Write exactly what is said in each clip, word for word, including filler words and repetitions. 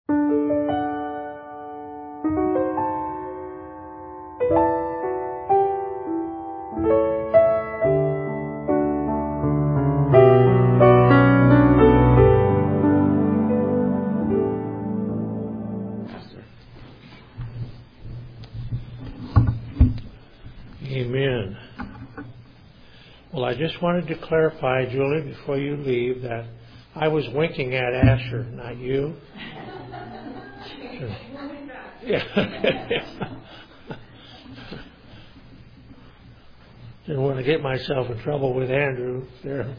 Amen. Well, I just wanted to clarify, Julie, before you leave, that I was winking at Asher, not you. Yeah. Didn't want to get myself in trouble with Andrew there.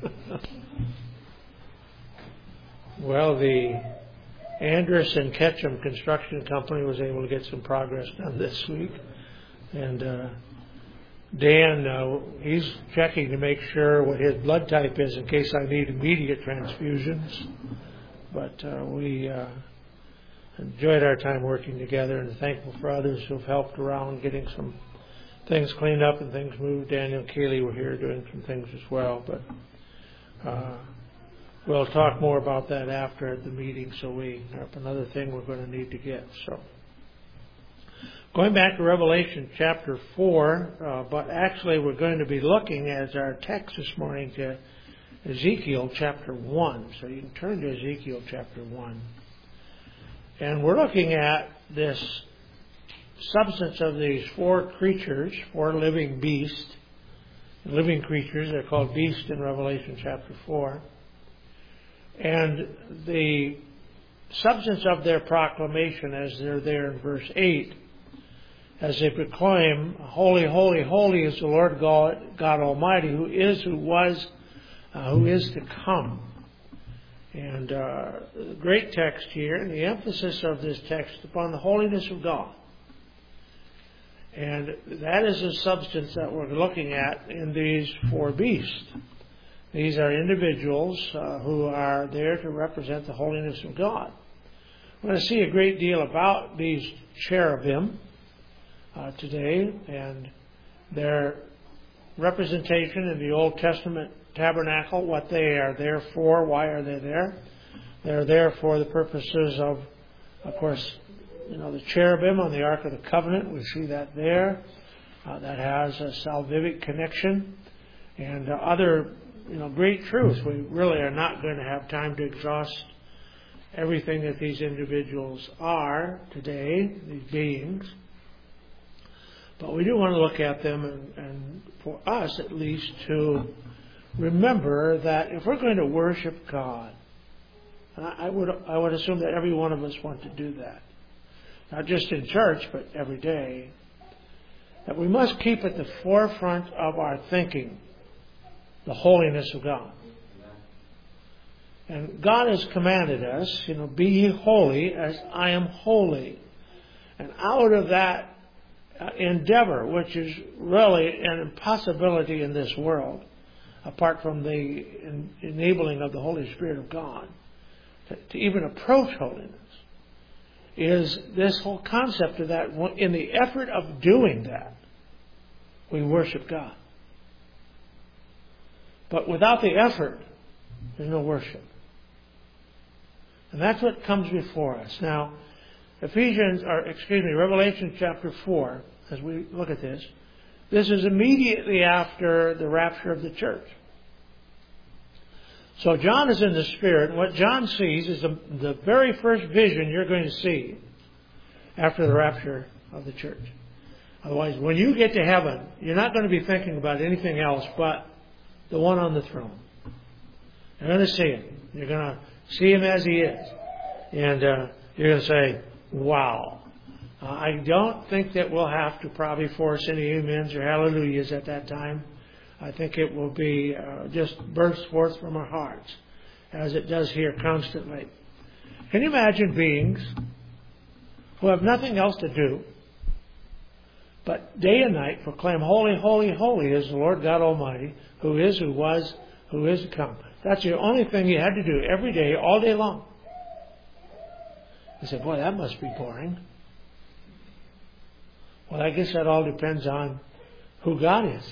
Well, the Anderson Ketchum Construction Company was able to get some progress done this week. And uh, Dan, uh, he's checking to make sure what his blood type is in case I need immediate transfusions. But uh, we uh, enjoyed our time working together and thankful for others who've helped around getting some things cleaned up and things moved. Daniel and Kaylee were here doing some things as well. But uh, we'll talk more about that after at the meeting. So we have another thing we're going to need to get. So. Going back to Revelation chapter four, uh, but actually we're going to be looking as our text this morning to Ezekiel chapter one. So you can turn to Ezekiel chapter one. And we're looking at this substance of these four creatures, four living beasts, living creatures. They're called beasts in Revelation chapter four. And the substance of their proclamation as they're there in verse eight, as they proclaim, "Holy, holy, holy is the Lord God, God Almighty, who is, who was, uh, who is to come." And uh, great text here, and the emphasis of this text upon the holiness of God. And that is the substance that we're looking at in these four beasts. These are individuals uh, who are there to represent the holiness of God. We're going to see a great deal about these cherubim Uh, today, and their representation in the Old Testament tabernacle, what they are there for, why are they there? They're there for the purposes of, of course, you know, the cherubim on the Ark of the Covenant. We see that there. Uh, that has a salvific connection and uh, other, you know, great truths. We really are not going to have time to exhaust everything that these individuals are today, these beings. But we do want to look at them, and, and for us at least, to remember that if we're going to worship God, and I, I would I would assume that every one of us want to do that, not just in church, but every day, that we must keep at the forefront of our thinking the holiness of God. And God has commanded us, you know, be ye holy as I am holy. And out of that Uh, endeavor, which is really an impossibility in this world, apart from the en- enabling of the Holy Spirit of God, to, to even approach holiness, is this whole concept of that. In the effort of doing that, we worship God. But without the effort, there's no worship. And that's what comes before us. Now, Ephesians, or excuse me, Revelation chapter four, as we look at this, this is immediately after the rapture of the church. So John is in the Spirit, and what John sees is the, the very first vision you're going to see after the rapture of the church. Otherwise, when you get to heaven, you're not going to be thinking about anything else but the one on the throne. You're going to see Him. You're going to see Him as He is. And uh, you're going to say, wow. Uh, I don't think that we'll have to probably force any amens or hallelujahs at that time. I think it will be uh, just burst forth from our hearts, as it does here constantly. Can you imagine beings who have nothing else to do but day and night proclaim, "Holy, holy, holy is the Lord God Almighty, who is, who was, who is to come." That's the only thing you had to do every day, all day long. You say, boy, that must be boring. Well, I guess that all depends on who God is.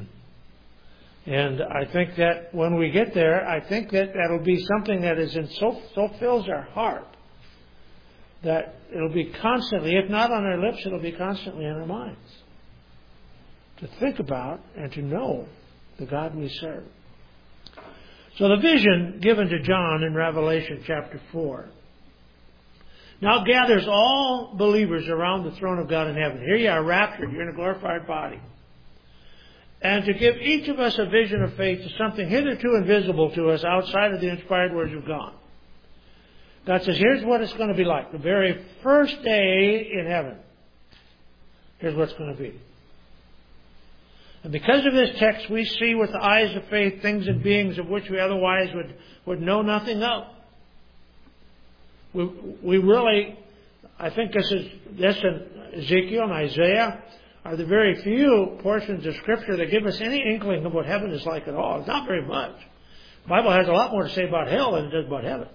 And I think that when we get there, I think that that'll be something that is in so, so fills our heart that it'll be constantly, if not on our lips, it'll be constantly in our minds. To think about and to know the God we serve. So the vision given to John in Revelation chapter four now gathers all believers around the throne of God in heaven. Here you are raptured, you're in a glorified body. And to give each of us a vision of faith to something hitherto invisible to us outside of the inspired words of God. God says, here's what it's going to be like. The very first day in heaven. Here's what it's going to be. And because of this text, we see with the eyes of faith things and beings of which we otherwise would, would know nothing of. We, we really, I think this is this and Ezekiel and Isaiah are the very few portions of Scripture that give us any inkling of what heaven is like at all. It's not very much. The Bible has a lot more to say about hell than it does about heaven.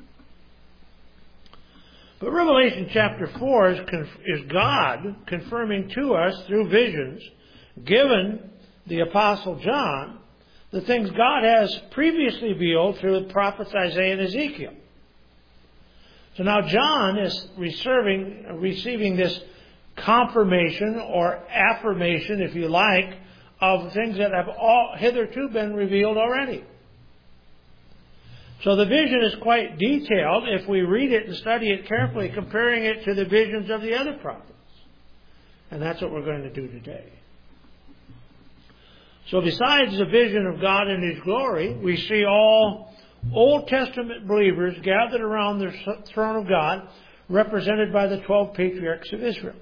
But Revelation chapter four is, is God confirming to us through visions given the Apostle John the things God has previously revealed through the prophets Isaiah and Ezekiel. So now John is receiving, receiving this confirmation or affirmation, if you like, of things that have all hitherto been revealed already. So the vision is quite detailed if we read it and study it carefully, comparing it to the visions of the other prophets. And that's what we're going to do today. So besides the vision of God in His glory, we see all Old Testament believers gathered around the throne of God, represented by the twelve patriarchs of Israel.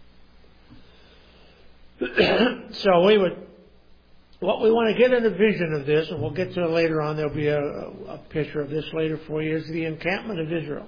So we would, what we want to get in a vision of this, and we'll get to it later on, there'll be a, a picture of this later for you, is the encampment of Israel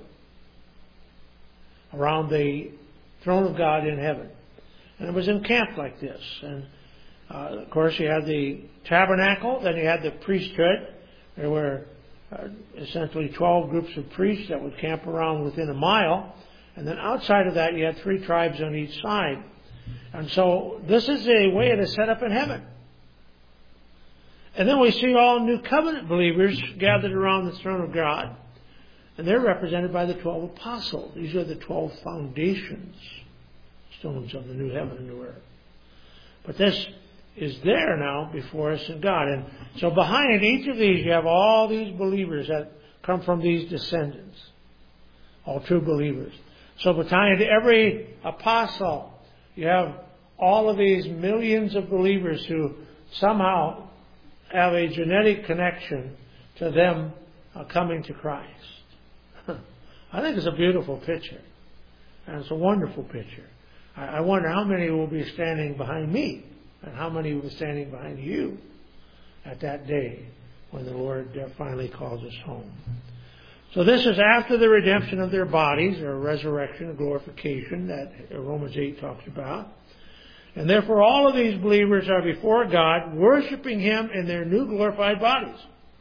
around the throne of God in heaven. And it was encamped like this. And uh, of course you had the tabernacle, then you had the priesthood. There were uh, essentially twelve groups of priests that would camp around within a mile. And then outside of that you had three tribes on each side. And so this is the way it is set up in heaven. And then we see all New Covenant believers gathered around the throne of God. And they're represented by the twelve apostles. These are the twelve foundations, stones of the new heaven and new earth. But this is there now before us in God. And so behind each of these you have all these believers that come from these descendants. All true believers. So behind every apostle you have all of these millions of believers who somehow have a genetic connection to them uh, coming to Christ. I think it's a beautiful picture. And it's a wonderful picture. I, I wonder how many will be standing behind me and how many will be standing behind you at that day when the Lord uh, finally calls us home. So this is after the redemption of their bodies, or resurrection, or glorification that Romans eight talks about. And therefore all of these believers are before God, worshiping Him in their new glorified bodies.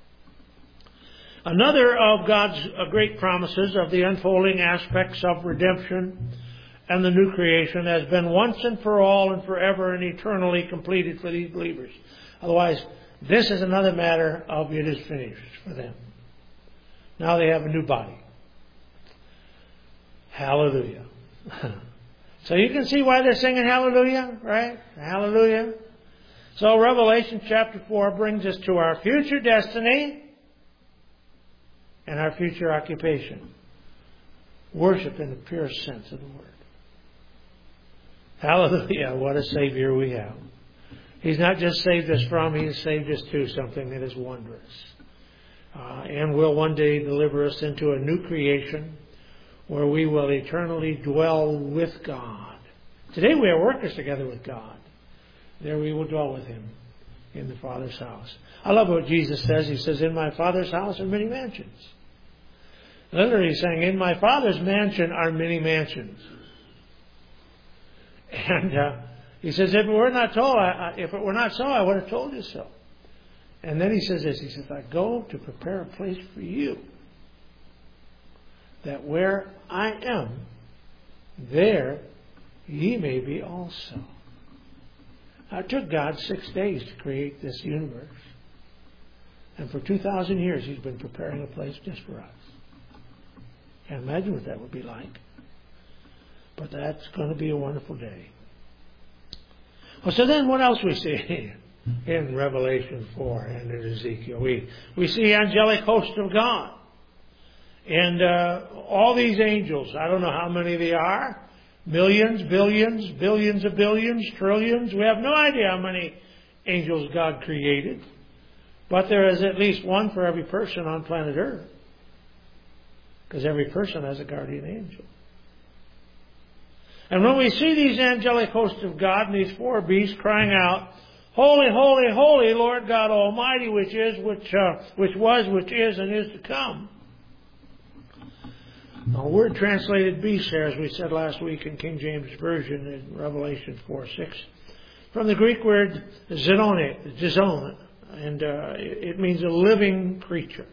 Another of God's great promises of the unfolding aspects of redemption and the new creation has been once and for all and forever and eternally completed for these believers. Otherwise, this is another matter of it is finished for them. Now they have a new body. Hallelujah. So you can see why they're singing hallelujah, right? Hallelujah. So Revelation chapter four brings us to our future destiny and our future occupation. Worship in the purest sense of the word. Hallelujah. What a Savior we have. He's not just saved us from, He has saved us to something that is wondrous. Uh, and will one day deliver us into a new creation where we will eternally dwell with God. Today we are workers together with God. There we will dwell with Him in the Father's house. I love what Jesus says. He says, in my Father's house are many mansions. Literally saying, in my Father's mansion are many mansions. And uh, He says, if it were not told, I, if it were not so, I would have told you so. And then He says this, He says, I go to prepare a place for you, that where I am, there ye may be also. Now, it took God six days to create this universe. And for two thousand years He's been preparing a place just for us. Can't imagine what that would be like. But that's going to be a wonderful day. Well, so then what else we see in Revelation four and in Ezekiel? We, we see angelic hosts of God. And uh, all these angels, I don't know how many they are, millions, billions, billions of billions, trillions. We have no idea how many angels God created. But there is at least one for every person on planet Earth. Because every person has a guardian angel. And when we see these angelic hosts of God and these four beasts crying out, "Holy, holy, holy, Lord God Almighty, which is, which uh, which was, which is, and is to come." The word translated beast there, as we said last week in King James Version in Revelation four six, from the Greek word zizone, zizone, and uh, it means a living creature.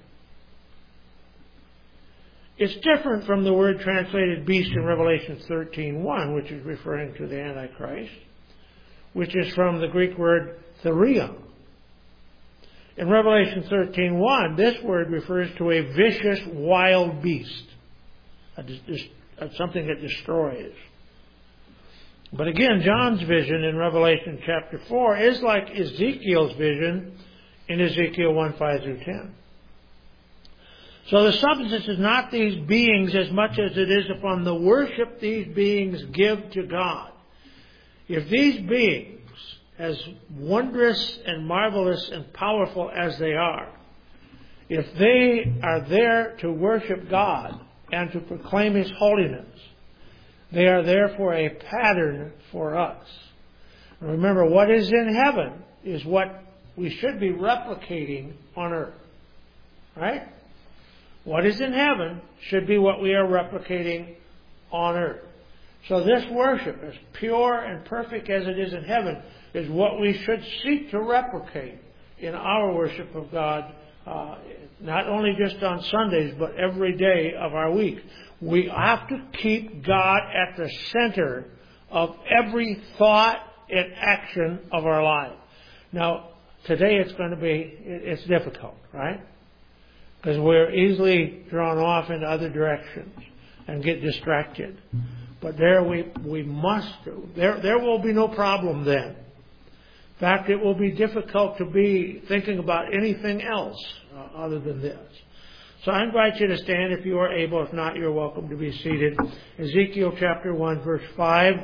It's different from the word translated beast in Revelation thirteen one, which is referring to the Antichrist, which is from the Greek word theria. In Revelation thirteen one, this word refers to a vicious wild beast, a, a, something that destroys. But again, John's vision in Revelation chapter four is like Ezekiel's vision in Ezekiel one five through ten. So the substance is not these beings as much as it is upon the worship these beings give to God. If these beings, as wondrous and marvelous and powerful as they are, if they are there to worship God and to proclaim His holiness, they are therefore a pattern for us. And remember, what is in heaven is what we should be replicating on earth. Right? What is in heaven should be what we are replicating on earth. So this worship, as pure and perfect as it is in heaven, is what we should seek to replicate in our worship of God, uh, not only just on Sundays, but every day of our week. We have to keep God at the center of every thought and action of our life. Now, today it's going to be, it's difficult, right? Because we're easily drawn off into other directions and get distracted. But there we we must do. There, there will be no problem then. In fact, it will be difficult to be thinking about anything else uh, other than this. So I invite you to stand if you are able. If not, you're welcome to be seated. Ezekiel chapter one, verse five.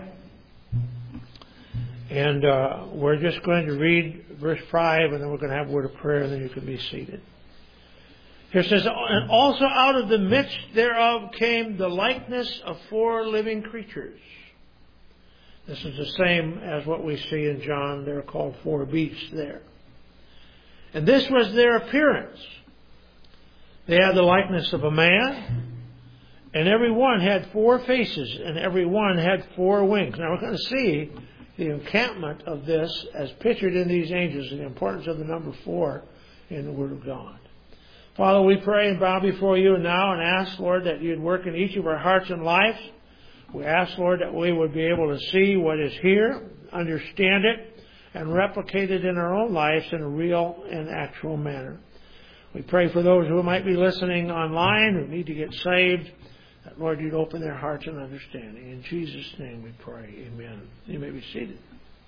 And uh, we're just going to read verse five, and then we're going to have a word of prayer, and then you can be seated. Here it says, "And also out of the midst thereof came the likeness of four living creatures." This is the same as what we see in John. They're called four beasts there. "And this was their appearance. They had the likeness of a man, and every one had four faces, and every one had four wings." Now we're going to see the encampment of this as pictured in these angels, and the importance of the number four in the Word of God. Father, we pray and bow before you now and ask, Lord, that you'd work in each of our hearts and lives. We ask, Lord, that we would be able to see what is here, understand it, and replicate it in our own lives in a real and actual manner. We pray for those who might be listening online who need to get saved, that, Lord, you'd open their hearts and understanding. In Jesus' name we pray. Amen. You may be seated.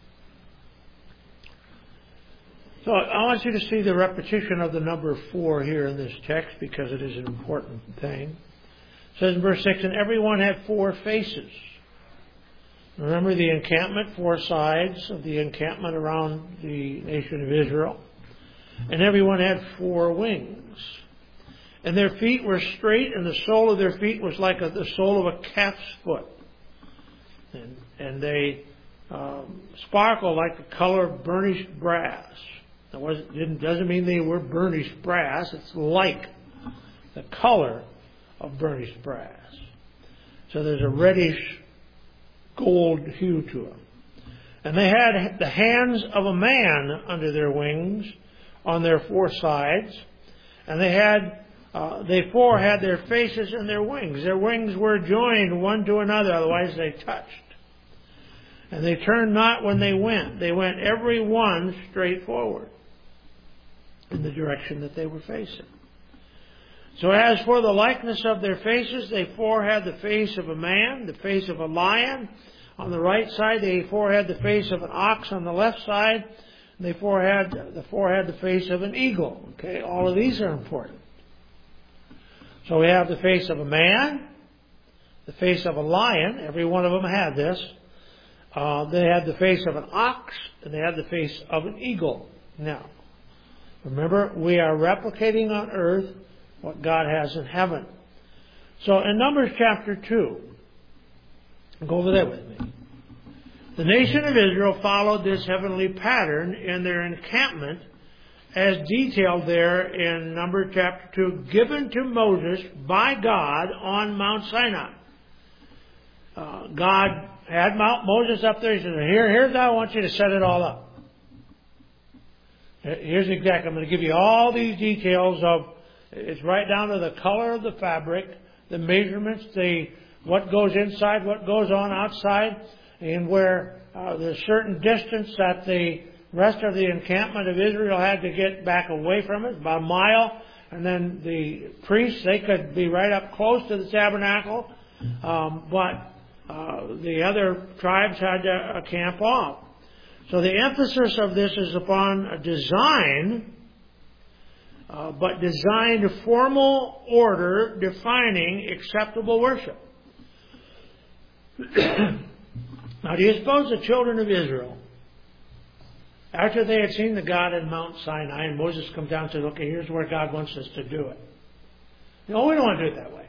So I want you to see the repetition of the number four here in this text because it is an important thing. It says in verse six, "And everyone had four faces." Remember the encampment, four sides of the encampment around the nation of Israel. "And everyone had four wings. And their feet were straight, and the sole of their feet was like a, the sole of a calf's foot. And, and they um, sparkled like the color of burnished brass." That wasn't, didn't, doesn't mean they were burnished brass. It's like the color of burnished brass. So there's a reddish gold hue to them. "And they had the hands of a man under their wings on their four sides. And they had, uh, they four had their faces and their wings. Their wings were joined one to another, otherwise they touched. And they turned not when they went. They went every one straight forward in the direction that they were facing." So as for the likeness of their faces, they four had the face of a man, the face of a lion. On the right side, they four had the face of an ox. On the left side, they four had the four had the face of an eagle. Okay, all of these are important. So we have the face of a man, the face of a lion. Every one of them had this. Uh, they had the face of an ox, and they had the face of an eagle. Now, remember, we are replicating on earth what God has in heaven. So in Numbers chapter two, go over there with me. The nation of Israel followed this heavenly pattern in their encampment as detailed there in Numbers chapter two, given to Moses by God on Mount Sinai. Uh, God had Mount Moses up there. He said, Here, here's how I want you to set it all up. Here's exactly, I'm going to give you all these details of, it's right down to the color of the fabric, the measurements, the what goes inside, what goes on outside, and where uh, there's a certain distance that the rest of the encampment of Israel had to get back away from it, about a mile. And then the priests, they could be right up close to the tabernacle, um, but uh, the other tribes had to uh, camp off. So the emphasis of this is upon a design, uh, but designed formal order defining acceptable worship. Now, do you suppose the children of Israel, after they had seen the God in Mount Sinai, and Moses comes down and says, okay, here's where God wants us to do it. No, we don't want to do it that way.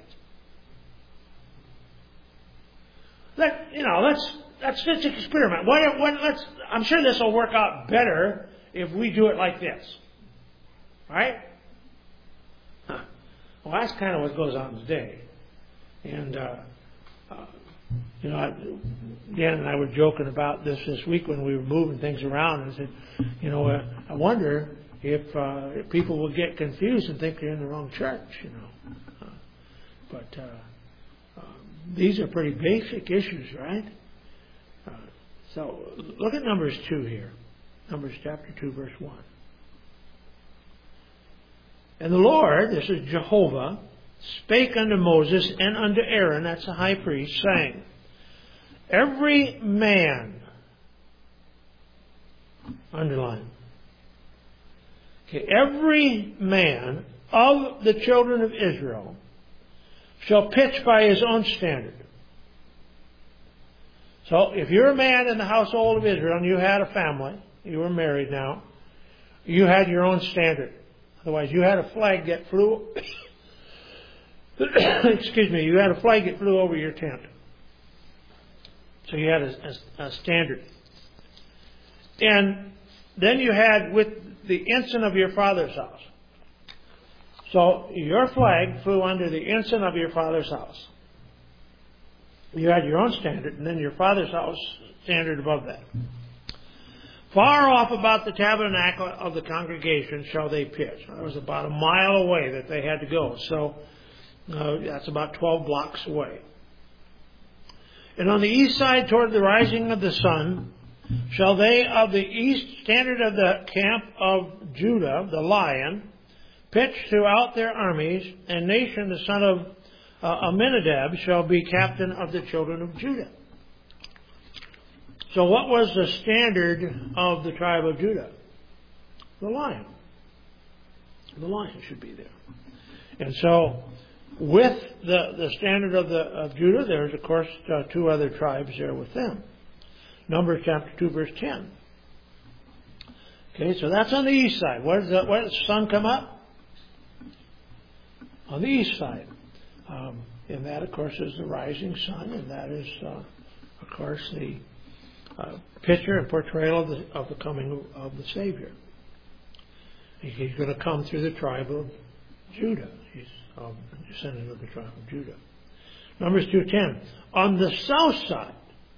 Let, you know, let's, let's, let's experiment. What, what, let's, I'm sure this will work out better if we do it like this. Right? Huh. Well, that's kind of what goes on today. And, uh, uh, you know, I, Dan and I were joking about this this week when we were moving things around, and I said, you know, uh, I wonder if, uh, if people will get confused and think they're in the wrong church, you know. Uh, but uh, uh, these are pretty basic issues, right? Uh, so look at Numbers two here. Numbers chapter two, verse one. And the Lord, this is Jehovah, spake unto Moses and unto Aaron, that's the high priest, saying, every man, underline, okay, every man of the children of Israel shall pitch by his own standard. So if you're a man in the household of Israel and you had a family, you were married now, you had your own standard. Otherwise, you had a flag that flew excuse me, you had a flag that flew over your tent. So you had a, a, a standard. And then you had with the ensign of your father's house. So your flag flew under the ensign of your father's house. You had your own standard, and then your father's house standard above that. Far off about the tabernacle of the congregation shall they pitch. That was about a mile away that they had to go. So Uh, that's about twelve blocks away. And on the east side toward the rising of the sun shall they of the east standard of the camp of Judah, the lion, pitch throughout their armies, and Nahshon the son of uh, Amminadab shall be captain of the children of Judah. So what was the standard of the tribe of Judah? The lion. The lion should be there. And so with the, the standard of, the, of Judah, there's, of course, uh, two other tribes there with them. Numbers chapter two, verse ten. Okay, so that's on the east side. Where does the, where does the sun come up? On the east side. Um, and that, of course, is the rising sun, and that is, uh, of course, the uh, picture and portrayal of the, of the coming of the Savior. He's going to come through the tribe of Judah. He's Um, descendant of the tribe of Judah. Numbers two ten. On the south side,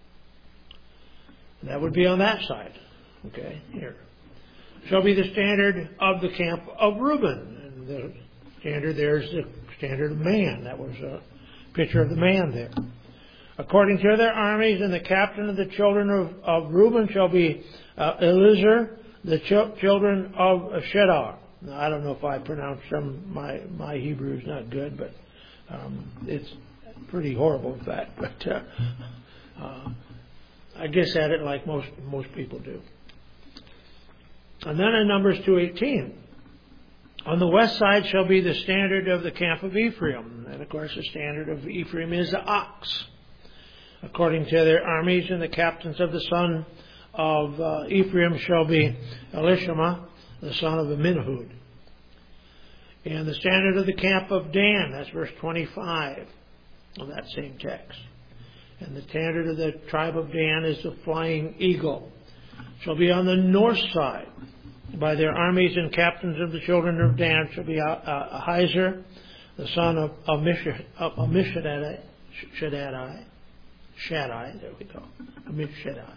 that would be on that side, okay, here, shall be the standard of the camp of Reuben. And the standard there is the standard of man. That was a picture of the man there. According to their armies, and the captain of the children of, of Reuben shall be uh, Elizur, the ch- children of Shedar. Now, I don't know if I pronounced them. My my Hebrew is not good, but um, it's pretty horrible, in fact. But uh, uh, I guess at it like most most people do. And then in Numbers two eighteen, on the west side shall be the standard of the camp of Ephraim. And of course, the standard of Ephraim is the ox, according to their armies, and the captains of the son of uh, Ephraim shall be Elishama, the son of Amminahud. And the standard of the camp of Dan, that's verse twenty-five of that same text. And the standard of the tribe of Dan is the flying eagle. Shall be on the north side. By their armies and captains of the children of Dan shall be Ahiezer, the son of Ammishaddai. Shaddai. Shaddai, there we go. Ammishaddai.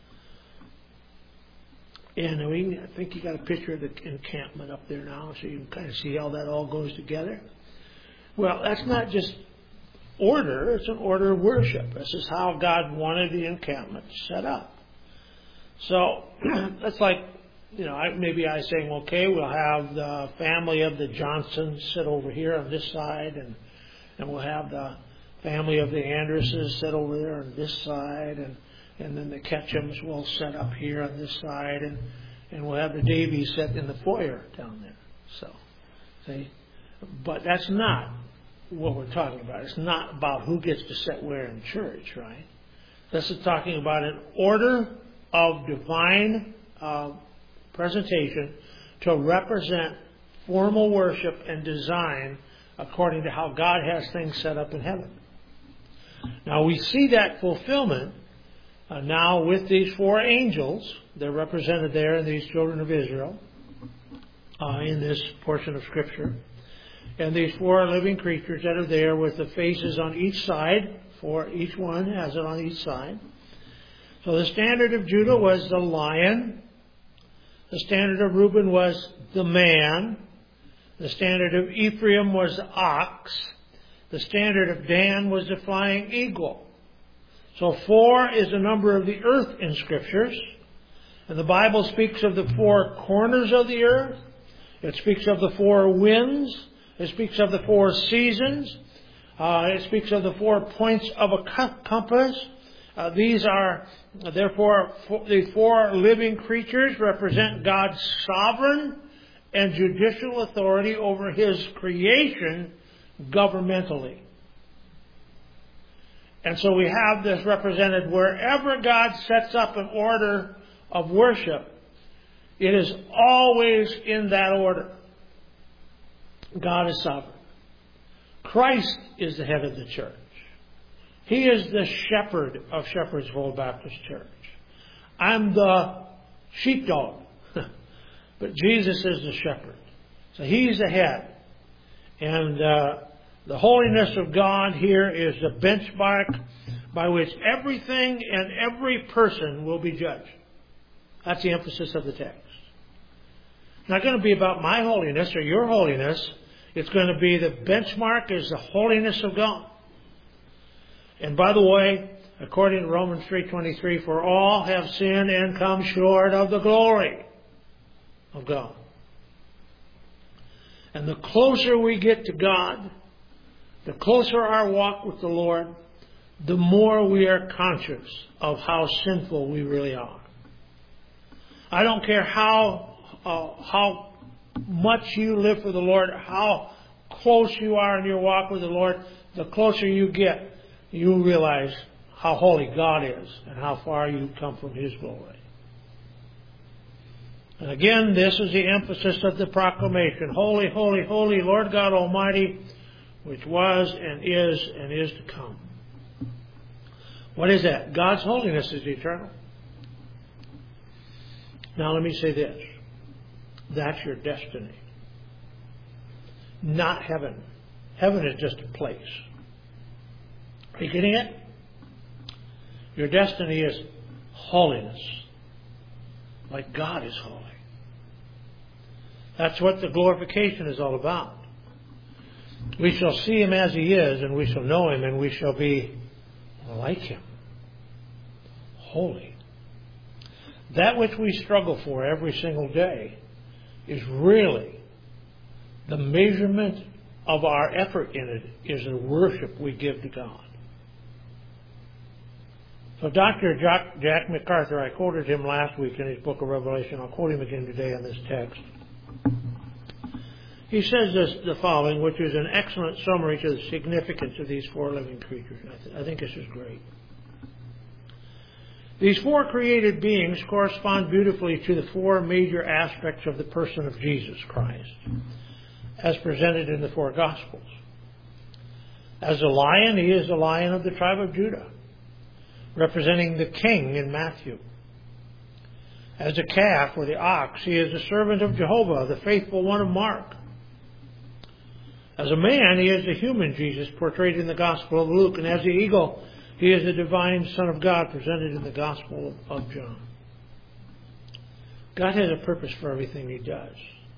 And we, I think you got a picture of the encampment up there now, so you can kind of see how that all goes together. Well, that's not just order, it's an order of worship. This is how God wanted the encampment set up. So, that's like, you know, I, maybe I saying, okay, we'll have the family of the Johnsons sit over here on this side, and, and we'll have the family of the Anderses sit over there on this side, and And then the Ketchums will set up here on this side, and, and we'll have the Davies set in the foyer down there. So, see, but that's not what we're talking about. It's not about who gets to sit where in church, right? This is talking about an order of divine uh, presentation to represent formal worship and design according to how God has things set up in heaven. Now we see that fulfillment Uh, now with these four angels. They're represented there in these children of Israel uh, in this portion of Scripture. And these four living creatures that are there with the faces on each side, for each one has it on each side. So the standard of Judah was the lion. The standard of Reuben was the man. The standard of Ephraim was the ox. The standard of Dan was the flying eagle. So four is the number of the earth in Scriptures. And the Bible speaks of the four corners of the earth. It speaks of the four winds. It speaks of the four seasons. Uh, it speaks of the four points of a compass. Uh, these are, therefore, the four living creatures represent God's sovereign and judicial authority over His creation governmentally. And so we have this represented wherever God sets up an order of worship, it is always in that order. God is sovereign. Christ is the head of the church. He is the shepherd of Shepherdsville Baptist Church. I'm the sheepdog, but Jesus is the shepherd. So He's the head. And uh, the holiness of God here is the benchmark by which everything and every person will be judged. That's the emphasis of the text. It's not going to be about my holiness or your holiness. It's going to be the benchmark is the holiness of God. And by the way, according to Romans three twenty-three, for all have sinned and come short of the glory of God. And the closer we get to God, the closer our walk with the Lord, the more we are conscious of how sinful we really are. I don't care how uh, how much you live for the Lord, how close you are in your walk with the Lord, the closer you get, you realize how holy God is and how far you've come from His glory. And again, this is the emphasis of the proclamation. Holy, holy, holy, Lord God Almighty, which was and is and is to come. What is that? God's holiness is eternal. Now let me say this. That's your destiny. Not heaven. Heaven is just a place. Are you getting it? Your destiny is holiness. Like God is holy. That's what the glorification is all about. We shall see Him as He is, and we shall know Him, and we shall be like Him. Holy. That which we struggle for every single day is really the measurement of our effort in it is the worship we give to God. So Doctor Jack, Jack MacArthur, I quoted him last week in his book of Revelation. I'll quote him again today on this text. He says this, the following, which is an excellent summary to the significance of these four living creatures. I, th- I think this is great. These four created beings correspond beautifully to the four major aspects of the person of Jesus Christ, as presented in the four Gospels. As a lion, he is the lion of the tribe of Judah, representing the king in Matthew. As a calf or the ox, he is the servant of Jehovah, the faithful one of Mark. As a man, he is the human Jesus portrayed in the Gospel of Luke. And as the eagle, he is the divine Son of God presented in the Gospel of John. God has a purpose for everything he does.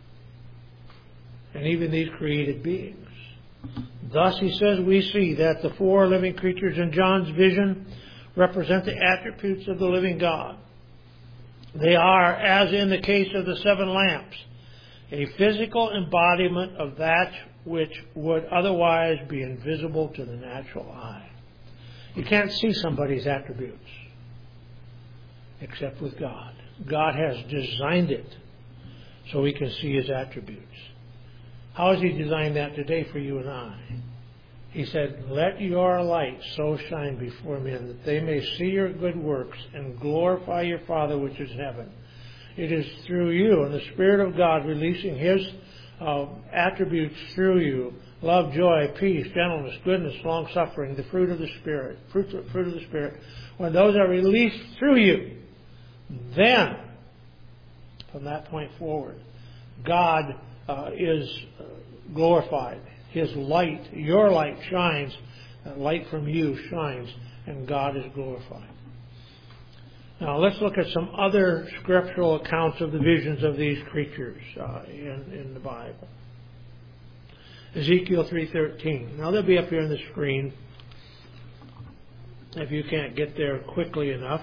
And even these created beings. Thus, he says, we see that the four living creatures in John's vision represent the attributes of the living God. They are, as in the case of the seven lamps, a physical embodiment of that which would otherwise be invisible to the natural eye. You can't see somebody's attributes except with God. God has designed it so we can see his attributes. How has he designed that today for you and I? He said, let your light so shine before men that they may see your good works and glorify your Father which is in heaven. It is through you and the Spirit of God releasing his uh, attributes through you. Love, joy, peace, gentleness, goodness, long-suffering, the fruit of the Spirit, fruit, fruit of the Spirit. When those are released through you, then, from that point forward, God uh, is glorified. His light, your light shines, uh, light from you shines, and God is glorified. Now let's look at some other scriptural accounts of the visions of these creatures uh, in, in the Bible. Ezekiel three thirteen. Now they'll be up here on the screen if you can't get there quickly enough.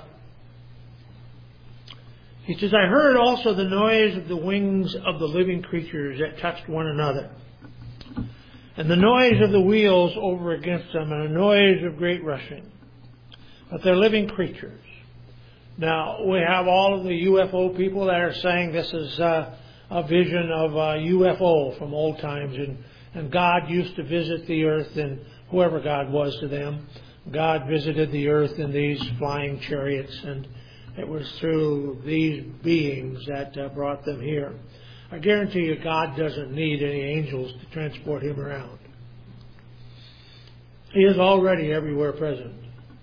He says, I heard also the noise of the wings of the living creatures that touched one another, and the noise of the wheels over against them, and a noise of great rushing. But they're living creatures. Now, we have all of the U F O people that are saying this is uh, a vision of a U F O from old times, and, and God used to visit the earth, and whoever God was to them, God visited the earth in these flying chariots, and it was through these beings that uh, brought them here. I guarantee you God doesn't need any angels to transport him around. He is already everywhere present.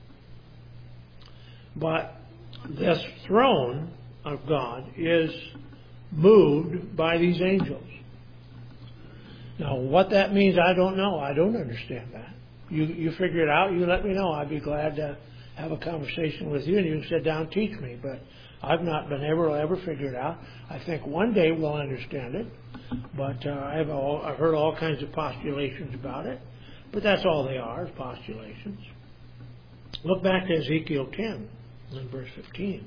But this throne of God is moved by these angels. Now, what that means, I don't know. I don't understand that. You you figure it out, you let me know. I'd be glad to have a conversation with you, and you can sit down and teach me. But I've not been able to ever figure it out. I think one day we'll understand it. But uh, I've, all, I've heard all kinds of postulations about it. But that's all they are, is postulations. Look back to Ezekiel ten and verse fifteen.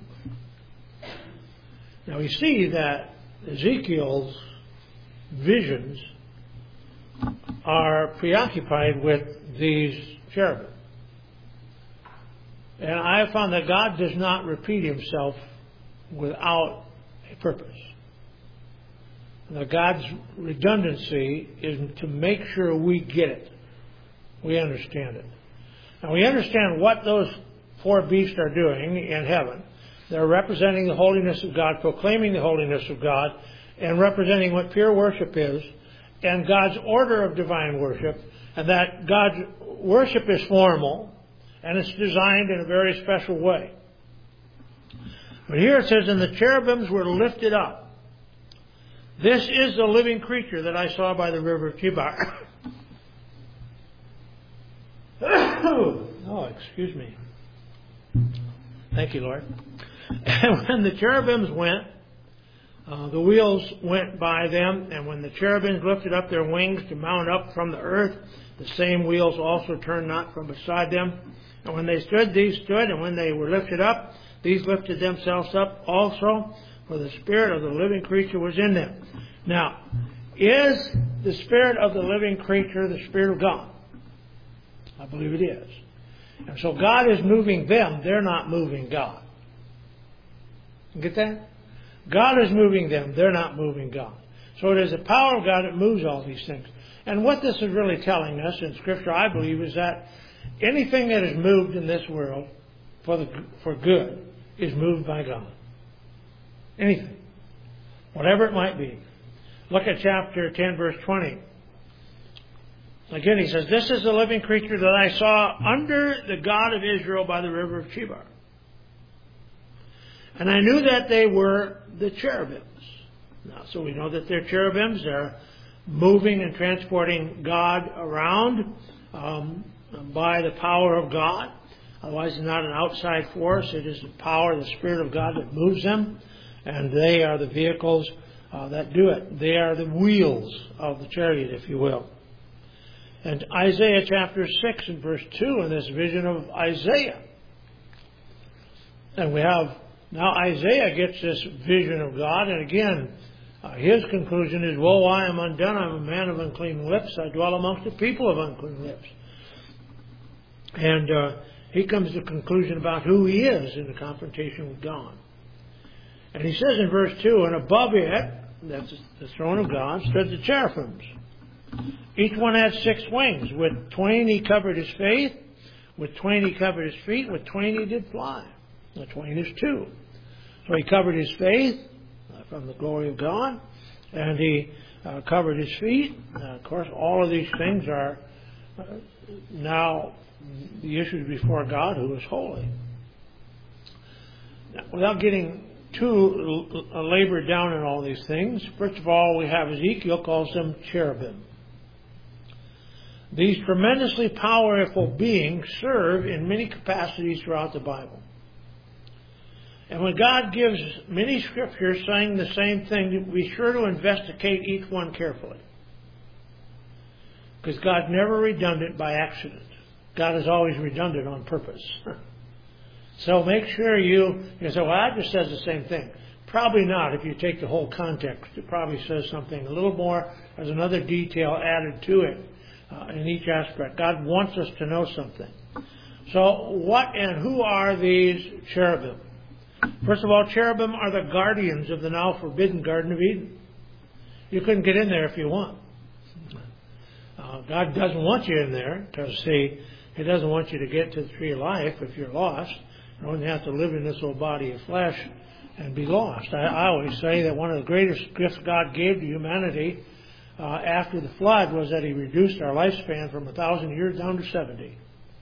Now we see that Ezekiel's visions are preoccupied with these cherubim. And I have found that God does not repeat himself without a purpose. Now, God's redundancy is to make sure we get it. We understand it. Now, we understand what those four beasts are doing in heaven. They're representing the holiness of God, proclaiming the holiness of God, and representing what pure worship is, and God's order of divine worship, and that God's worship is formal, and it's designed in a very special way. But here it says, and the cherubims were lifted up. This is the living creature that I saw by the river of Chebar. Oh, excuse me. Thank you, Lord. And when the cherubims went, uh, the wheels went by them, and when the cherubims lifted up their wings to mount up from the earth, the same wheels also turned not from beside them. And when they stood, these stood, and when they were lifted up, these lifted themselves up also, for the spirit of the living creature was in them. Now, is the Spirit of the living creature the Spirit of God? I believe it is. And so God is moving them. They're not moving God. You get that? God is moving them. They're not moving God. So it is the power of God that moves all these things. And what this is really telling us in Scripture, I believe, is that anything that is moved in this world for the for good is moved by God. Anything. Whatever it might be. Look at chapter ten, verse twenty. Again, he says, "This is the living creature that I saw under the God of Israel by the river of Chebar. And I knew that they were the cherubims." Now, so we know that they're cherubims. They're moving and transporting God around um, by the power of God. Otherwise, it's not an outside force. It is the power, the Spirit of God that moves them. And they are the vehicles uh, that do it. They are the wheels of the chariot, if you will. And Isaiah chapter six and verse two, in this vision of Isaiah. And we have, now Isaiah gets this vision of God, and again, uh, his conclusion is, "Woe, I am undone, I am a man of unclean lips, I dwell amongst the people of unclean lips." And uh, he comes to the conclusion about who he is in the confrontation with God. And he says in verse two, "And above it," that's the throne of God, "stood the cherubims. Each one had six wings. With twain he covered his face, with twain he covered his feet, with twain he did fly." The twain is two. So he covered his face uh, from the glory of God, and he uh, covered his feet. Uh, of course, all of these things are uh, now the issues before God, who is holy. Now, without getting too labored down in all these things, first of all, we have Ezekiel calls them cherubim. These tremendously powerful beings serve in many capacities throughout the Bible. And when God gives many scriptures saying the same thing, be sure to investigate each one carefully. Because God's never redundant by accident. God is always redundant on purpose. So make sure you, you say, "Well, that just says the same thing." Probably not if you take the whole context. It probably says something a little more. There's another detail added to it uh, in each aspect. God wants us to know something. So what and who are these cherubim? First of all, cherubim are the guardians of the now forbidden Garden of Eden. You couldn't get in there if you want. Uh, God doesn't want you in there because, see, He doesn't want you to get to the tree of life if you're lost. You only have to live in this old body of flesh and be lost. I, I always say that one of the greatest gifts God gave to humanity uh, after the flood was that He reduced our lifespan from a thousand years down to seventy.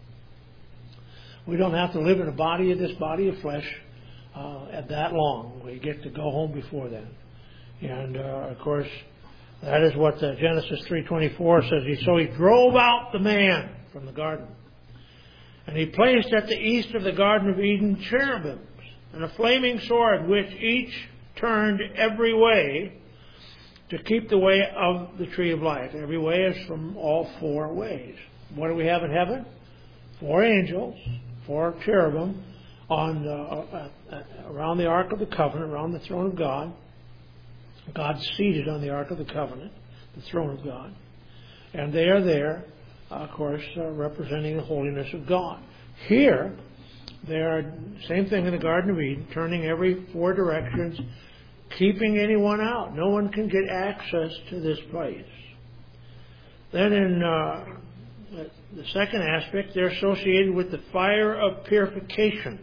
We don't have to live in a body of this body of flesh uh, at that long. We get to go home before then. And, uh, of course, that is what uh, Genesis three twenty-four says. He, so He drove out the man from the garden. And He placed at the east of the Garden of Eden cherubims and a flaming sword, which each turned every way to keep the way of the tree of life. Every way is from all four ways. What do we have in heaven? Four angels, four cherubim on uh, uh, uh, around the Ark of the Covenant, around the throne of God. God's seated on the Ark of the Covenant, the throne of God. And they are there, uh, of course, uh, representing the holiness of God. Here, they are, same thing in the Garden of Eden, turning every four directions, keeping anyone out. No one can get access to this place. Then in uh, the second aspect, they're associated with the fire of purification.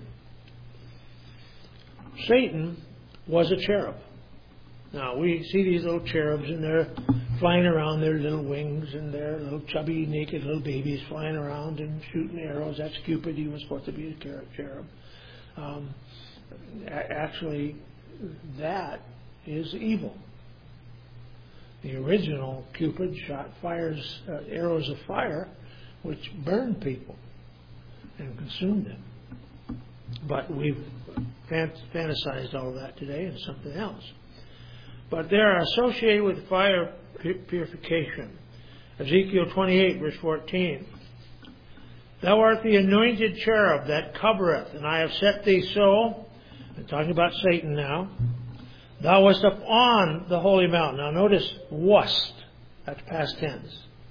Satan was a cherub. Now, we see these little cherubs, and they're flying around, their little wings, and their little chubby, naked little babies flying around and shooting arrows. That's Cupid. He was supposed to be a cherub. Um, actually, that is evil. The original Cupid shot fires, uh, arrows of fire, which burned people and consumed them. But we've fantasized all of that today into something else. But they are associated with fire purification. Ezekiel twenty-eight, verse fourteen. Thou art the anointed cherub that covereth, and I have set thee so. I'm talking about Satan now. Thou wast upon the holy mountain. Now notice, wast. That's past tense.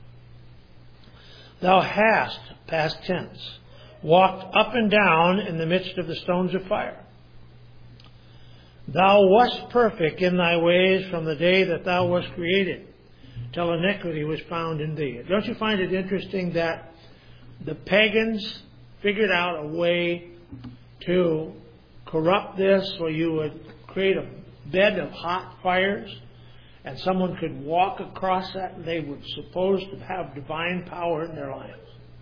Thou hast, past tense, walked up and down in the midst of the stones of fire. Thou wast perfect in thy ways from the day that thou wast created, till iniquity was found in thee. Don't you find it interesting that the pagans figured out a way to corrupt this, so you would create a bed of hot fires, and someone could walk across that, and they were supposed to have divine power in their lives.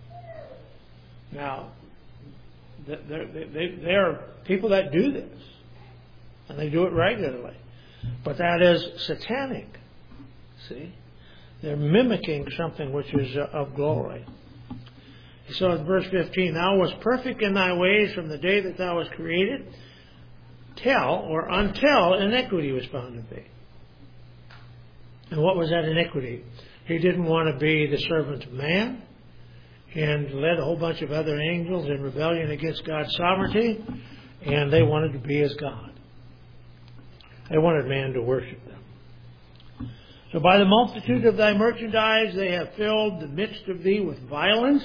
Now, there, there are people that do this, and they do it regularly. But that is satanic. See? They're mimicking something which is of glory. So in verse fifteen, thou wast perfect in thy ways from the day that thou wast created, till or until iniquity was found in thee. And what was that iniquity? He didn't want to be the servant of man, and led a whole bunch of other angels in rebellion against God's sovereignty, and they wanted to be as God. They wanted man to worship them. So by the multitude of thy merchandise they have filled the midst of thee with violence,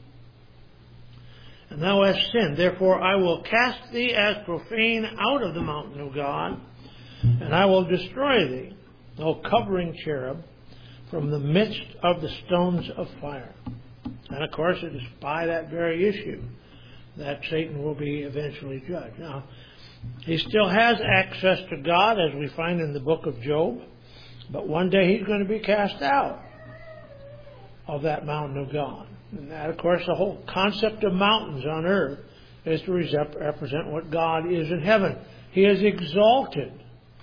and thou hast sinned. Therefore I will cast thee as profane out of the mountain of God, and I will destroy thee, O covering cherub, from the midst of the stones of fire. And of course it is by that very issue that Satan will be eventually judged. Now, he still has access to God, as we find in the book of Job, but one day he's going to be cast out of that mountain of God. And that, of course, the whole concept of mountains on earth is to represent what God is in heaven. He is exalted.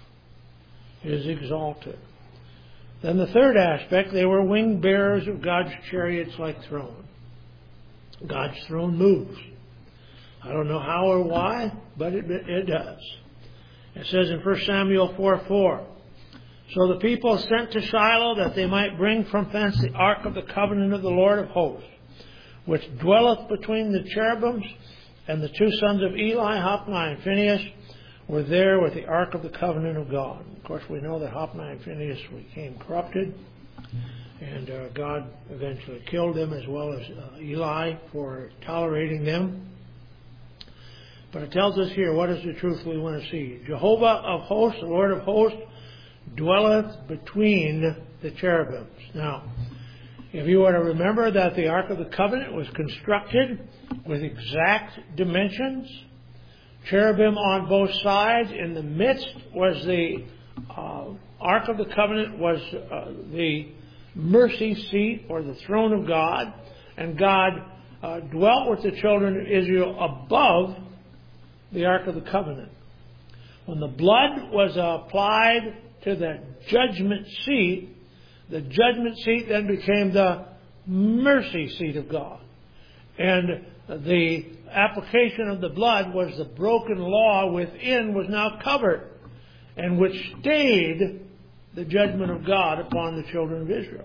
He is exalted. Then the third aspect, they were wing bearers of God's chariots like throne. God's throne moves. I don't know how or why, but it, it does. It says in First Samuel four four, so the people sent to Shiloh that they might bring from thence the ark of the covenant of the Lord of hosts, which dwelleth between the cherubims, and the two sons of Eli, Hophni and Phinehas, were there with the ark of the covenant of God. Of course, we know that Hophni and Phinehas became corrupted, and uh, God eventually killed them, as well as uh, Eli for tolerating them. But it tells us here, what is the truth we want to see? Jehovah of hosts, the Lord of hosts, dwelleth between the cherubims. Now, if you were to remember that the Ark of the Covenant was constructed with exact dimensions, cherubim on both sides, in the midst was the uh, Ark of the Covenant, was uh, the mercy seat or the throne of God, and God uh, dwelt with the children of Israel above the Ark of the Covenant. When the blood was applied to the judgment seat, the judgment seat then became the mercy seat of God. And the application of the blood was the broken law within was now covered, and which stayed the judgment of God upon the children of Israel.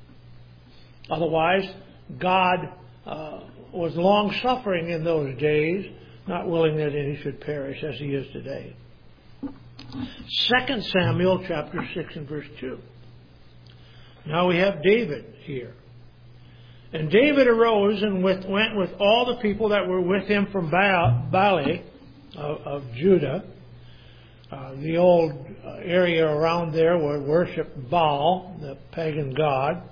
Otherwise, God uh, was long-suffering in those days, not willing that any should perish, as he is today. Second Samuel chapter six and verse two. Now we have David here. And David arose and with, went with all the people that were with him from Baalah of, of Judah, uh, the old area around there where worshiped Baal, the pagan god.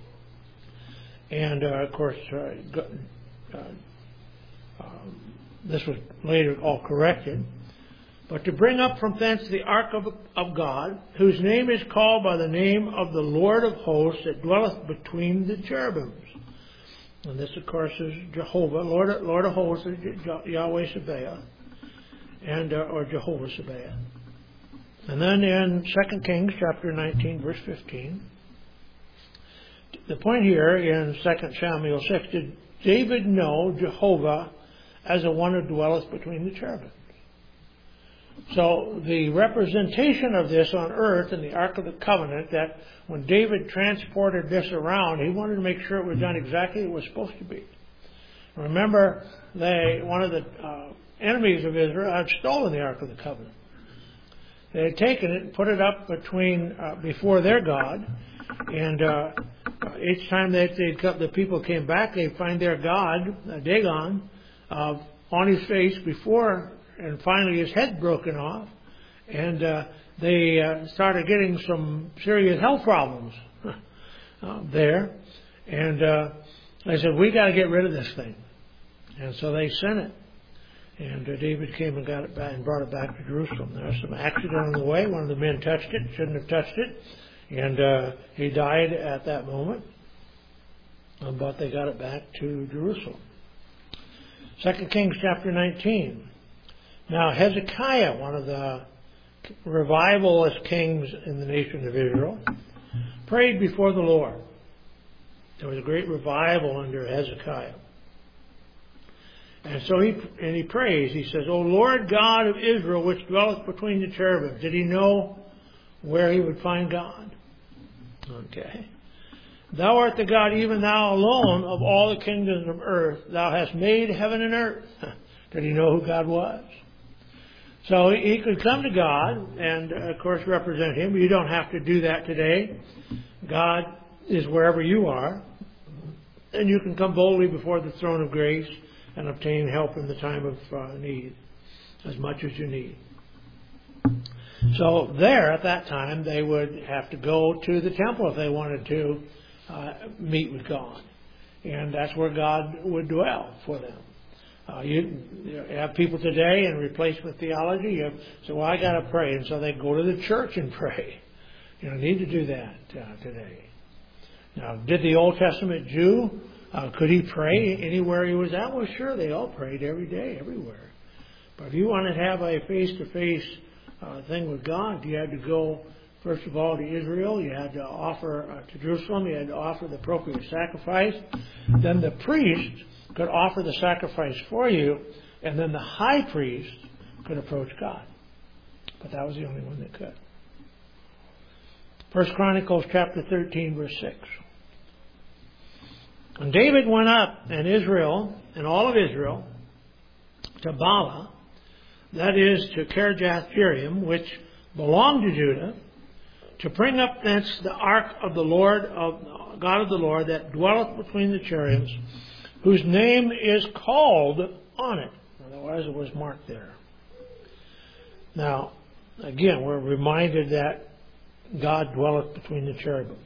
And uh, of course, uh, uh, um, this was later all corrected. But to bring up from thence the ark of, of God, whose name is called by the name of the Lord of hosts, that dwelleth between the cherubims. And this, of course, is Jehovah, Lord, Lord of hosts, Yahweh Sabaoth, and uh, or Jehovah Sabaoth. And then in Second Kings chapter nineteen, verse fifteen, the point here in Second Samuel six, did David know Jehovah as the one who dwelleth between the cherubims? So the representation of this on earth in the Ark of the Covenant, that when David transported this around, he wanted to make sure it was done exactly as it was supposed to be. Remember, they one of the uh, enemies of Israel had stolen the Ark of the Covenant. They had taken it and put it up between uh, before their God, And uh, each time that they'd come, the people came back, they'd find their god, uh, Dagon, uh, on his face before, and finally his head broken off. And uh, they uh, started getting some serious health problems uh, there. And uh, they said, we got to get rid of this thing. And so they sent it. And uh, David came and got it back and brought it back to Jerusalem. There was some accident on the way. One of the men touched it, shouldn't have touched it. And uh, he died at that moment. Um, but they got it back to Jerusalem. Second Kings chapter nineteen. Now Hezekiah, one of the revivalist kings in the nation of Israel, prayed before the Lord. There was a great revival under Hezekiah. And so he and he prays. He says, O Lord God of Israel, which dwelleth between the cherubim. Did he know where he would find God? Okay. Thou art the God, even thou alone, of all the kingdoms of earth. Thou hast made heaven and earth. Did he know who God was? So he could come to God and, of course, represent Him. You don't have to do that today. God is wherever you are. And you can come boldly before the throne of grace and obtain help in the time of uh, need, as much as you need. So there, at that time, they would have to go to the temple if they wanted to uh, meet with God. And that's where God would dwell for them. Uh, you, you have people today in replacement theology. You have, so, well, I got to pray. And so they go to the church and pray. You don't need to do that uh, today. Now, did the Old Testament Jew, uh, could he pray anywhere he was at? Well, sure, they all prayed every day, everywhere. But if you want to have a face-to-face uh, thing with God, you had to go, first of all, to Israel. You had to offer uh, to Jerusalem. You had to offer the appropriate sacrifice. Then the priest could offer the sacrifice for you, and then the high priest could approach God. But that was the only one that could. First Chronicles chapter thirteen, verse six. And David went up, and Israel, and all of Israel, to Bala, that is, to Kirjath-jearim, which belonged to Judah, to bring up thence the ark of the Lord, of God of the Lord, that dwelleth between the cherubims, whose name is called on it. Otherwise it was marked there. Now, again, we're reminded that God dwelleth between the cherubims.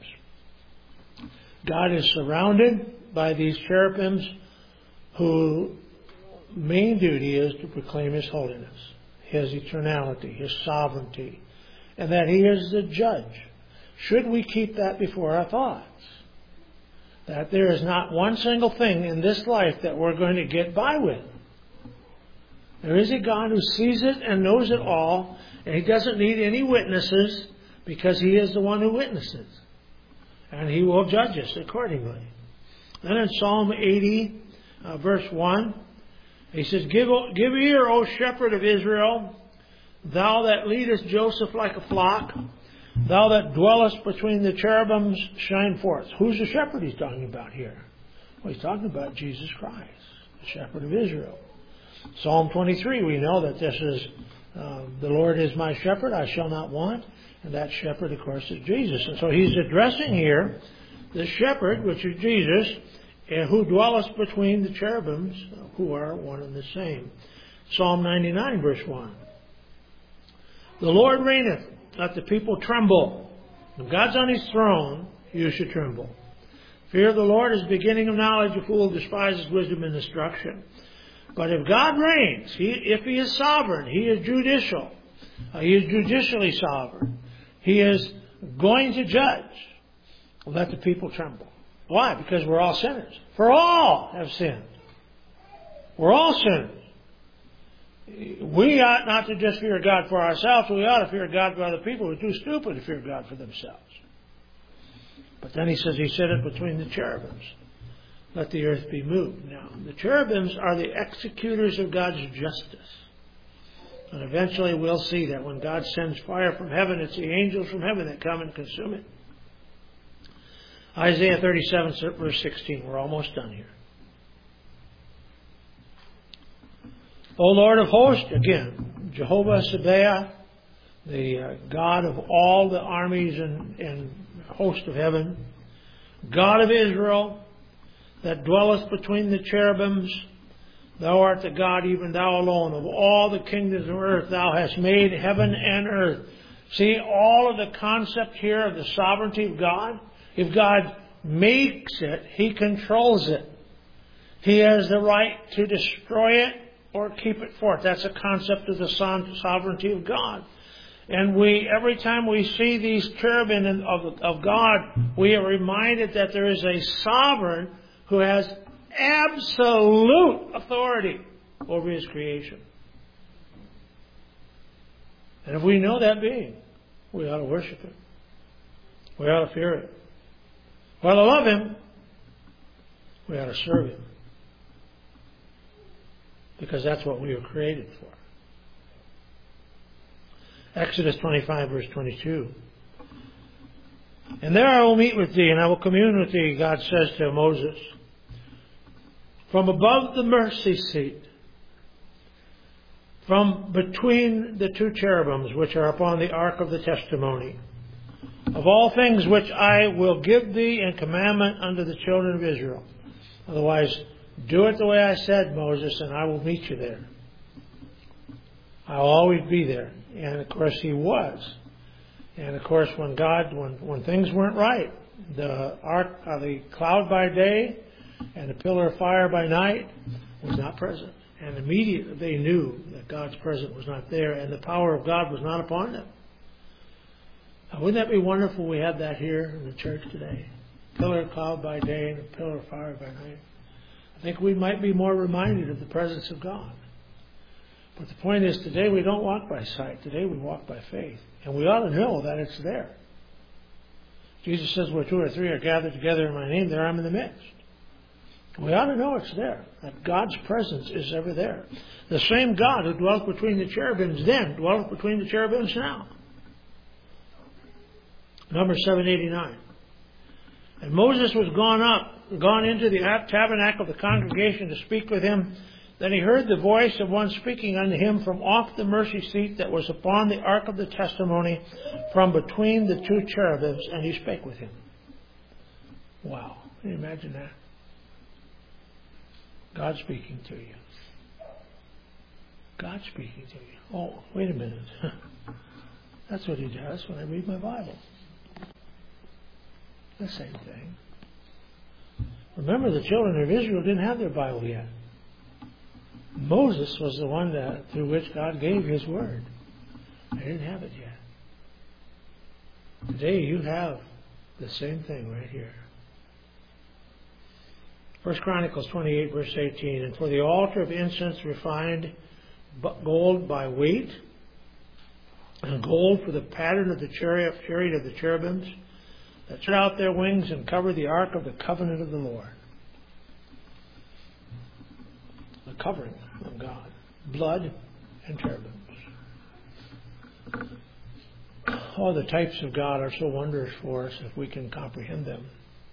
God is surrounded by these cherubims whose main duty is to proclaim His holiness, His eternality, His sovereignty, and that He is the judge. Should we keep that before our thoughts? That there is not one single thing in this life that we're going to get by with. There is a God who sees it and knows it all, and He doesn't need any witnesses because He is the one who witnesses. And He will judge us accordingly. Then in Psalm eighty, uh, verse one, he says, Give, give ear, O shepherd of Israel, thou that leadest Joseph like a flock, thou that dwellest between the cherubims, shine forth. Who's the shepherd he's talking about here? Well, he's talking about Jesus Christ, the shepherd of Israel. Psalm twenty-three, we know that this is, uh, the Lord is my shepherd, I shall not want. And that shepherd, of course, is Jesus. And so he's addressing here the shepherd, which is Jesus, and who dwelleth between the cherubims, who are one and the same. Psalm ninety-nine, verse one. The Lord reigneth, let the people tremble. When God's on His throne, you should tremble. Fear of the Lord is the beginning of knowledge. A fool despises wisdom and instruction. But if God reigns, he, if He is sovereign, He is judicial. Uh, he is judicially sovereign. He is going to judge. Let the people tremble. Why? Because we're all sinners. For all have sinned. We're all sinners. We ought not to just fear God for ourselves. We ought to fear God for other people who are too stupid to fear God for themselves. But then he says He sitteth between the cherubims. Let the earth be moved. Now, the cherubims are the executors of God's justice. And eventually we'll see that when God sends fire from heaven, it's the angels from heaven that come and consume it. Isaiah thirty-seven, verse sixteen. We're almost done here. O Lord of hosts, again, Jehovah Sabaoth, the uh, God of all the armies and, and host of heaven, God of Israel, that dwelleth between the cherubims, thou art the God, even thou alone. Of all the kingdoms of earth, thou hast made heaven and earth. See, all of the concept here of the sovereignty of God. If God makes it, He controls it. He has the right to destroy it or keep it forth. That's a concept of the sovereignty of God. And we, every time we see these cherubim of, of God, we are reminded that there is a sovereign who has absolute authority over His creation. And if we know that being, we ought to worship Him. We ought to fear Him. We ought to love Him. We ought to serve Him. Because that's what we were created for. Exodus twenty-five, verse twenty-two. And there I will meet with thee, and I will commune with thee, God says to Moses, from above the mercy seat, from between the two cherubims which are upon the ark of the testimony, of all things which I will give thee in commandment unto the children of Israel. Otherwise, do it the way I said, Moses, and I will meet you there. I'll always be there. And of course He was. And of course when God, when, when things weren't right, the ark, uh, the cloud by day and the pillar of fire by night was not present. And immediately they knew that God's presence was not there and the power of God was not upon them. Now, wouldn't that be wonderful we had that here in the church today? Pillar of cloud by day and a pillar of fire by night. I think we might be more reminded of the presence of God. But the point is, today we don't walk by sight. Today we walk by faith. And we ought to know that it's there. Jesus says, where two or three are gathered together in my name, there I'm in the midst. We ought to know it's there. That God's presence is ever there. The same God who dwelt between the cherubims then dwelt between the cherubims now. Number seven eighty-nine. And Moses was gone up, gone into the tabernacle of the congregation to speak with him. Then he heard the voice of one speaking unto him from off the mercy seat that was upon the ark of the testimony, from between the two cherubims, and he spake with him. Wow. Can you imagine that? God speaking to you. God speaking to you. Oh, wait a minute. That's what He does when I read my Bible. The same thing. Remember, the children of Israel didn't have their Bible yet. Moses was the one that through which God gave His word. They didn't have it yet. Today you have the same thing right here. First Chronicles twenty-eight, verse eighteen. And for the altar of incense refined gold by weight, and gold for the pattern of the chariot, chariot of the cherubims, that spread out their wings and covered the ark of the covenant of the Lord. The covering of God. Blood and cherubims. All the types of God are so wondrous for us if we can comprehend them.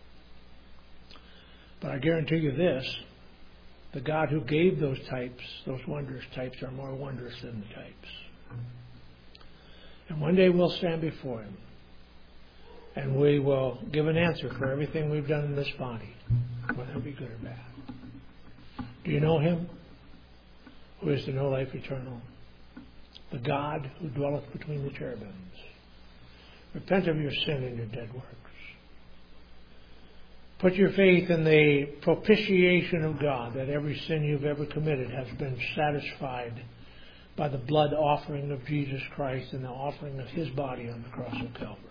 But I guarantee you this, the God who gave those types, those wondrous types, are more wondrous than the types. And one day we'll stand before Him. And we will give an answer for everything we've done in this body, whether it be good or bad. Do you know Him? Who is to know life eternal? The God who dwelleth between the cherubims. Repent of your sin and your dead works. Put your faith in the propitiation of God, that every sin you've ever committed has been satisfied by the blood offering of Jesus Christ and the offering of His body on the cross of Calvary.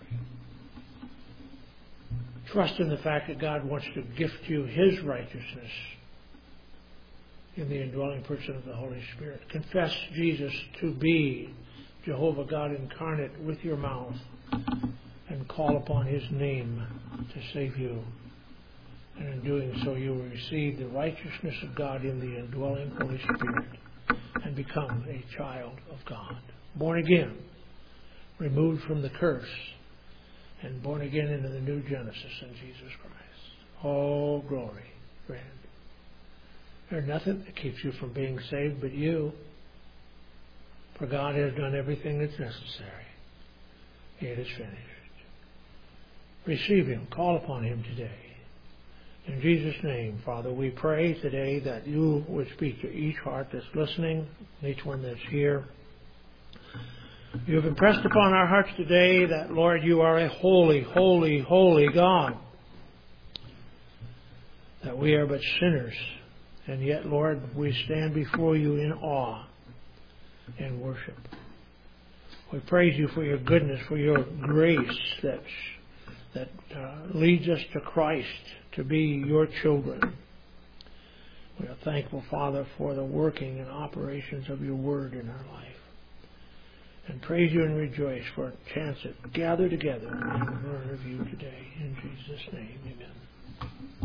Trust in the fact that God wants to gift you His righteousness in the indwelling person of the Holy Spirit. Confess Jesus to be Jehovah God incarnate with your mouth and call upon His name to save you. And in doing so, you will receive the righteousness of God in the indwelling Holy Spirit and become a child of God. Born again, removed from the curse, and born again into the new Genesis in Jesus Christ. Oh, glory, friend. There's nothing that keeps you from being saved but you. For God has done everything that's necessary. It is finished. receive him. Call upon him today. In Jesus' name, Father, we pray today that you would speak to each heart that's listening, each one that's here. You have impressed upon our hearts today that, Lord, you are a holy, holy, holy God. That we are but sinners. And yet, Lord, we stand before you in awe and worship. We praise you for your goodness, for your grace that, that uh, leads us to Christ, to be your children. We are thankful, Father, for the working and operations of your word in our life. And praise you and rejoice for a chance to gather together and learn of you today. In Jesus' name, amen.